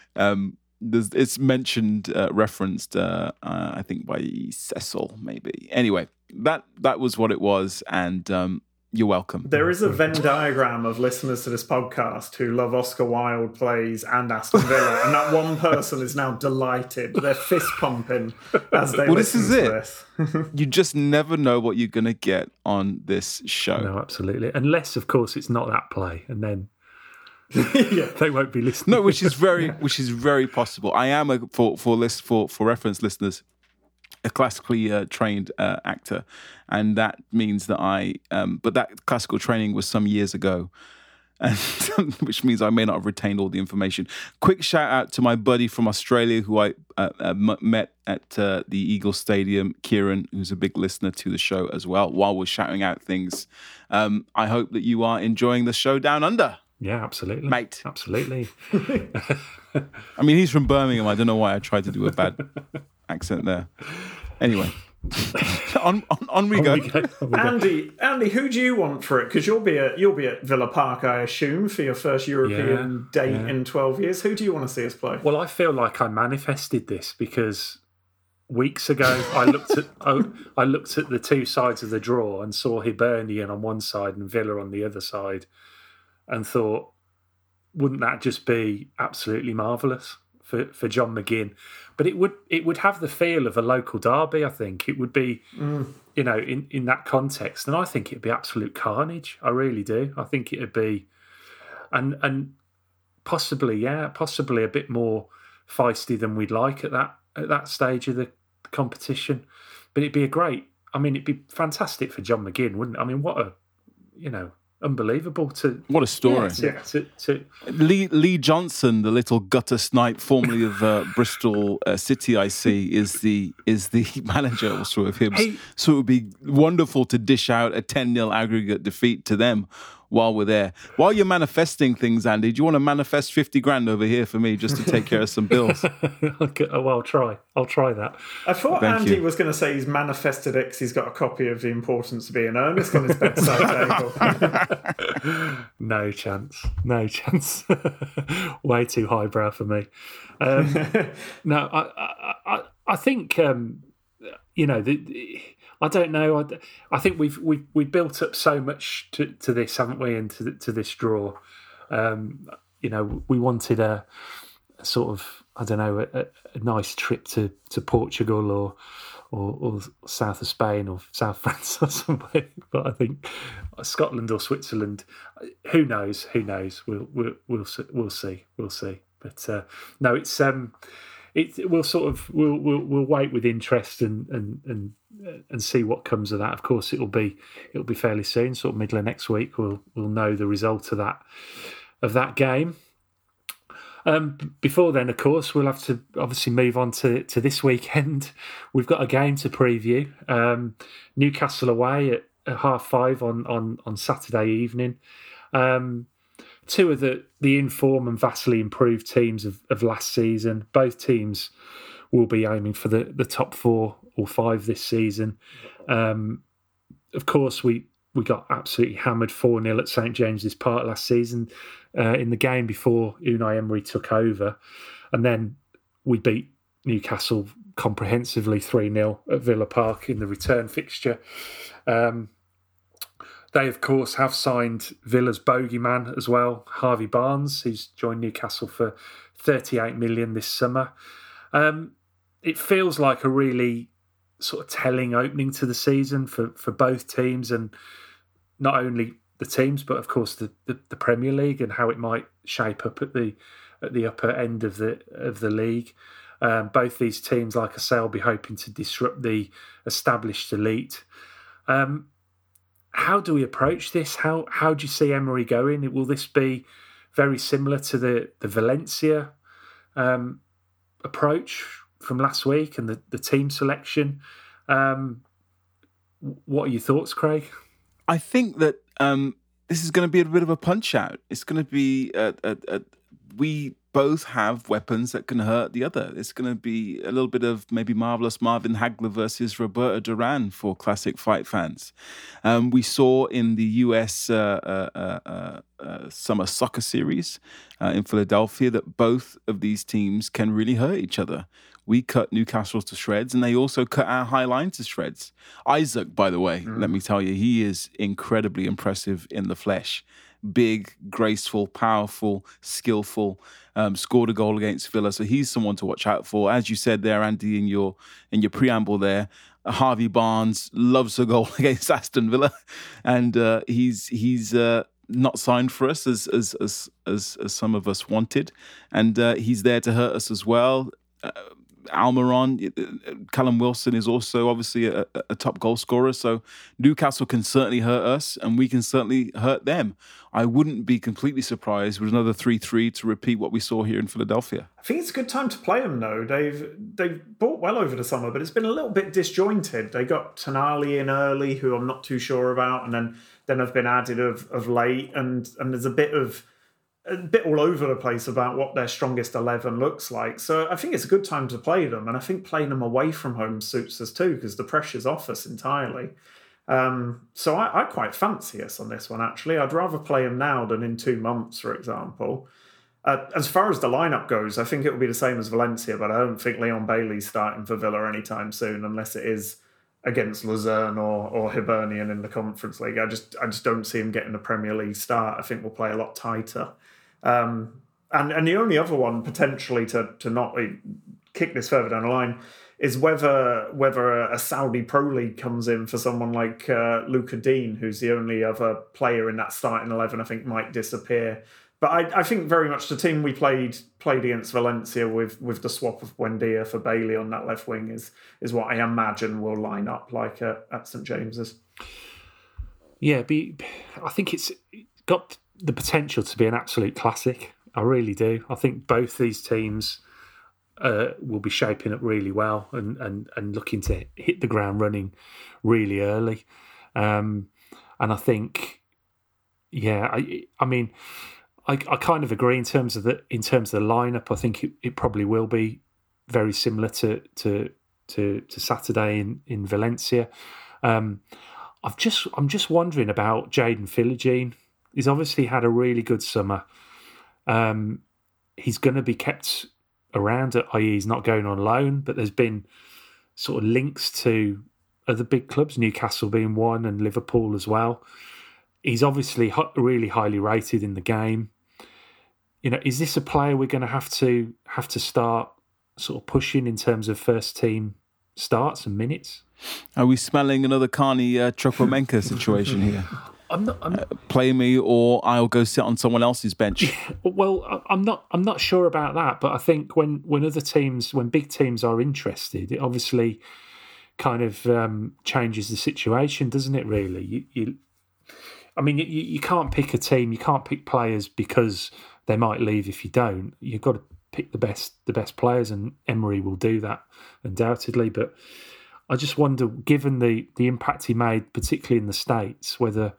It's mentioned, referenced, I think by Cecil, maybe. Anyway, that was what it was, and you're welcome. There is a Venn diagram of listeners to this podcast who love Oscar Wilde plays and Aston Villa, and that one person is now delighted. They're fist pumping as they listen to this. You just never know what you're going to get on this show. No, absolutely. Unless, of course, it's not that play, and then they won't be listening. No, which is very possible. I am for reference listeners, a classically trained actor, and that means that but that classical training was some years ago, and which means I may not have retained all the information. Quick shout out to my buddy from Australia who I met at the Eagle Stadium, Kieran, who's a big listener to the show as well. While we're shouting out things, I hope that you are enjoying the show down under. Yeah, absolutely, mate. Absolutely. I mean, he's from Birmingham. I don't know why I tried to do a bad accent there. Anyway, on we go. Andy, who do you want for it? Because you'll be at Villa Park, I assume, for your first European date in 12 years. Who do you want to see us play? Well, I feel like I manifested this because weeks ago I looked at the two sides of the draw and saw Hibernian on one side and Villa on the other side, and thought, wouldn't that just be absolutely marvellous for John McGinn? But it would have the feel of a local derby. I think it would be, in that context, and I think it'd be absolute carnage. I really do. I think it'd be, and possibly a bit more feisty than we'd like at that stage of the competition. But it'd be it'd be fantastic for John McGinn, wouldn't it? I mean, unbelievable to what a story. To Lee Johnson, the little gutter snipe formerly of Bristol City, I see, is the manager also of Hibs. So it would be wonderful to dish out a 10-0 aggregate defeat to them while we're there. While you're manifesting things, Andy, do you want to manifest 50 grand over here for me just to take care of some bills? Okay, well, I'll try that. I thought Andy was going to say he's manifested it because he's got a copy of The Importance of Being Earnest on his bedside table. No chance. Way too highbrow for me. No, I think I don't know. I think we've built up so much to this, haven't we? And to this draw, we wanted a sort of, I don't know, a nice trip to Portugal or south of Spain or South France or somewhere. But I think Scotland or Switzerland, who knows? We'll see. But no, it's we'll wait with interest and see what comes of that. Of course, it'll be fairly soon, sort of middle of next week. We'll know the result of that game. Before then, of course, we'll have to obviously move on to this weekend. We've got a game to preview. Newcastle away at 5:30 on Saturday evening. Two of the in-form and vastly improved teams of last season. Both teams will be aiming for the top 4 or 5 this season. Of course, we got absolutely hammered 4-0 at St James's Park last season in the game before Unai Emery took over. And then we beat Newcastle comprehensively 3-0 at Villa Park in the return fixture. They, of course, have signed Villa's bogeyman as well, Harvey Barnes, who's joined Newcastle for $38 million this summer. It feels like a really sort of telling opening to the season for both teams, and not only the teams, but of course the Premier League and how it might shape up at the upper end of the league. Both these teams, like I say, will be hoping to disrupt the established elite. How do we approach this? How do you see Emery going? Will this be very similar to the Valencia approach from last week and the team selection? What are your thoughts, Craig? I think that this is going to be a bit of a punch out. It's going to be we both have weapons that can hurt the other. It's going to be a little bit of maybe Marvelous Marvin Hagler versus Roberto Duran for classic fight fans. We saw in the US Summer Soccer Series in Philadelphia that both of these teams can really hurt each other. We cut Newcastle to shreds, and they also cut our High Line to shreds. Isaac, by the way, let me tell you, he is incredibly impressive in the flesh. Big, graceful, powerful, skillful, scored a goal against Villa. So he's someone to watch out for. As you said there, Andy, in your preamble there, Harvey Barnes loves a goal against Aston Villa, and he's not signed for us as some of us wanted, and he's there to hurt us as well. Almiron, Callum Wilson is also obviously a top goal scorer, so Newcastle can certainly hurt us and we can certainly hurt them. I wouldn't be completely surprised with another 3-3 to repeat what we saw here in Philadelphia. I think it's a good time to play them though. They've bought well over the summer, but it's been a little bit disjointed. They got Tonali in early, who I'm not too sure about, and then have been added of late, and there's a bit all over the place about what their strongest 11 looks like. So I think it's a good time to play them. And I think playing them away from home suits us too, because the pressure's off us entirely. So I quite fancy us on this one, actually. I'd rather play them now than in 2 months, for example. As far as the lineup goes, I think it will be the same as Valencia, but I don't think Leon Bailey's starting for Villa anytime soon, unless it is against Luzerne or Hibernian in the Conference League. I just don't see him getting the Premier League start. I think we'll play a lot tighter. And the only other one potentially to not kick this further down the line is whether a Saudi Pro League comes in for someone like Luca Dean, who's the only other player in that starting 11 I think might disappear. But I think very much the team we played against Valencia with the swap of Buendia for Bailey on that left wing is what I imagine will line up like at St James's. Yeah, I think it's got the potential to be an absolute classic. I really do. I think both these teams will be shaping up really well and looking to hit the ground running really early. And I think, yeah, I mean, I kind of agree in terms of the lineup. I think it probably will be very similar to Saturday in Valencia. I'm just wondering about Jaden Philogene. He's obviously had a really good summer. He's going to be kept around, i.e. he's not going on loan, but there's been sort of links to other big clubs, Newcastle being one and Liverpool as well. He's obviously really highly rated in the game. You know, is this a player we're going to have to start sort of pushing in terms of first team starts and minutes? Are we smelling another Carney Chukwuemeka situation here? I'm not play me, or I'll go sit on someone else's bench. Well, I'm not sure about that, but I think when big teams are interested, it obviously kind of changes the situation, doesn't it? Really, I mean, you can't pick a team, you can't pick players because they might leave if you don't. You've got to pick the best players, and Emery will do that undoubtedly. But I just wonder, given the impact he made, particularly in the States, whether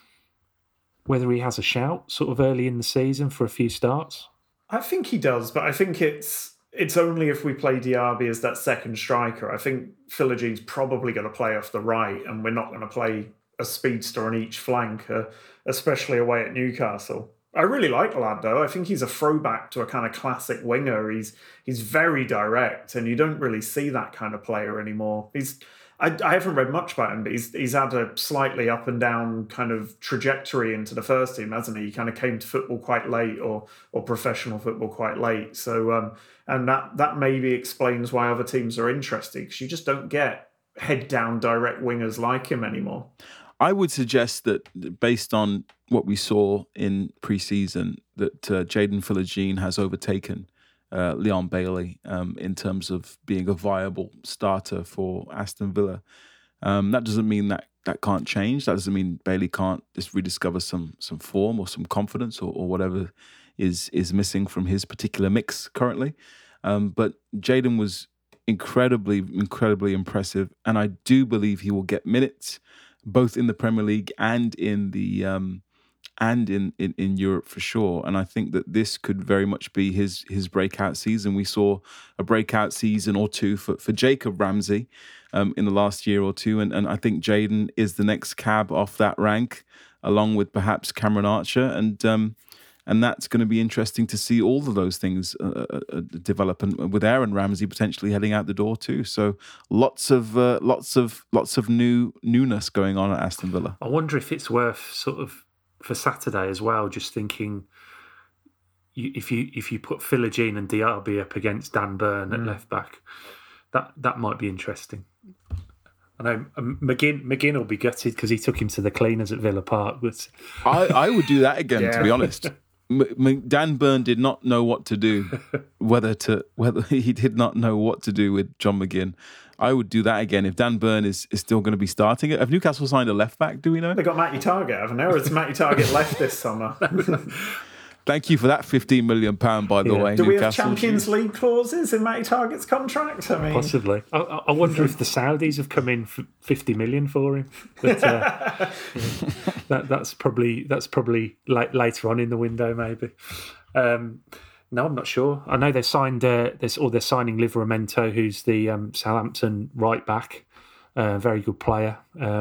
he has a shout sort of early in the season for a few starts. I think he does, but I think it's only if we play Diaby as that second striker. I think Philogene probably going to play off the right, and we're not going to play a speedster on each flank, especially away at Newcastle. I really like the lad, though. I think he's a throwback to a kind of classic winger. He's very direct, and you don't really see that kind of player anymore. I haven't read much about him, but he's had a slightly up and down kind of trajectory into the first team, hasn't he? He kind of came to football quite late, or professional football quite late. So, and that maybe explains why other teams are interested, because you just don't get head down direct wingers like him anymore. I would suggest that based on what we saw in pre-season, that Jayden Philogene has overtaken Leon Bailey in terms of being a viable starter for Aston Villa. That doesn't mean that can't change. That doesn't mean Bailey can't just rediscover some form or some confidence or whatever is missing from his particular mix currently. But Jayden was incredibly impressive, and I do believe he will get minutes both in the Premier League and in the and in Europe for sure. And I think that this could very much be his breakout season. We saw a breakout season or two for Jacob Ramsey in the last year or two, and I think Jayden is the next cab off that rank, along with perhaps Cameron Archer, and that's going to be interesting to see all of those things develop, and with Aaron Ramsey potentially heading out the door too. So lots of newness going on at Aston Villa. I wonder if it's worth sort of for Saturday as well, just thinking if you put Philogene and Diaby up against Dan Burn at left back, that might be interesting. I know McGinn will be gutted because he took him to the cleaners at Villa Park. But I would do that again, to be honest. Dan Burn did not know what to do, whether he did not know what to do with John McGinn. I would do that again if Dan Burn is still going to be starting it. Have Newcastle signed a left back? Do we know? They got Matty Targett, haven't they? Or has Matty Targett left this summer? Thank you for that £15 million, by the way. Do we have Champions League clauses in Matty Targett's contract? I mean, possibly. I wonder if the Saudis have come in for 50 million for him. But, that's probably later on in the window, maybe. No, I'm not sure. I know they signed they're signing Livramento, who's the Southampton right back, very good player.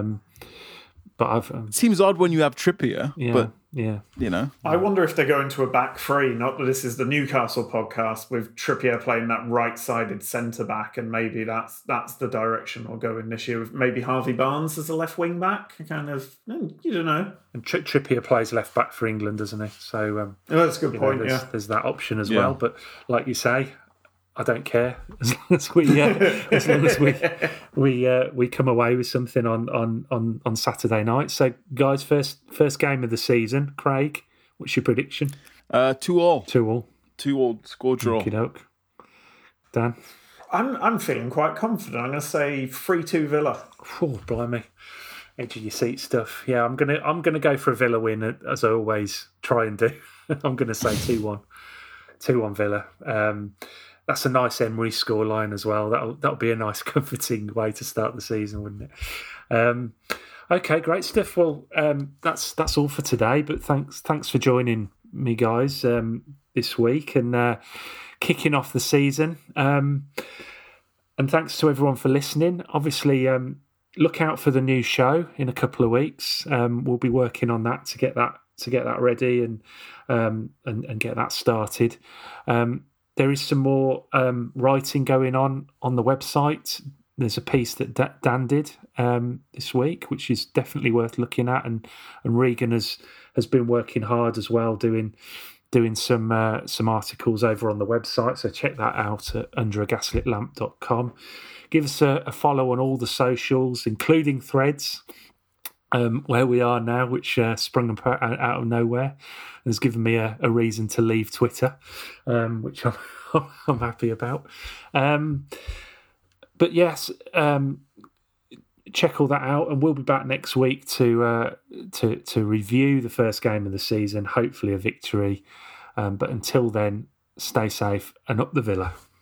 But it seems odd when you have Trippier, but you know. I wonder if they're going to a back three. Not that this is the Newcastle podcast, with Trippier playing that right-sided centre back, and maybe that's the direction we'll go in this year. With maybe Harvey Barnes as a left wing back, kind of. You don't know. And Trippier plays left back for England, doesn't he? So that's a good point. There's that option as well. But like you say, I don't care as long as we come away with something on Saturday night. So, guys, first game of the season. Craig, what's your prediction? 2-2. 2-2. Score draw. Okey-doke. Dan, I'm feeling quite confident. I'm going to say 3-2 Villa. Oh, blimey. Edge of your seat stuff. Yeah, I'm gonna go for a Villa win, as I always try and do. I'm going to say 2-1. 2-1 Villa. That's a nice Emery scoreline as well. That'll be a nice comforting way to start the season, wouldn't it? Okay, great stuff. Well, that's all for today. But thanks for joining me, guys, this week and kicking off the season. And thanks to everyone for listening. Obviously, look out for the new show in a couple of weeks. We'll be working on that to get that ready and get that started. There is some more writing going on the website. There's a piece that Dan did this week, which is definitely worth looking at, and Regan has been working hard as well, doing some articles over on the website. So check that out at underagaslitlamp.com. Give us a follow on all the socials, including Threads, where we are now, which sprung out of nowhere. Has given me a reason to leave Twitter, which I'm happy about. But yes, check all that out, and we'll be back next week to review the first game of the season, hopefully a victory. But until then, stay safe and up the Villa.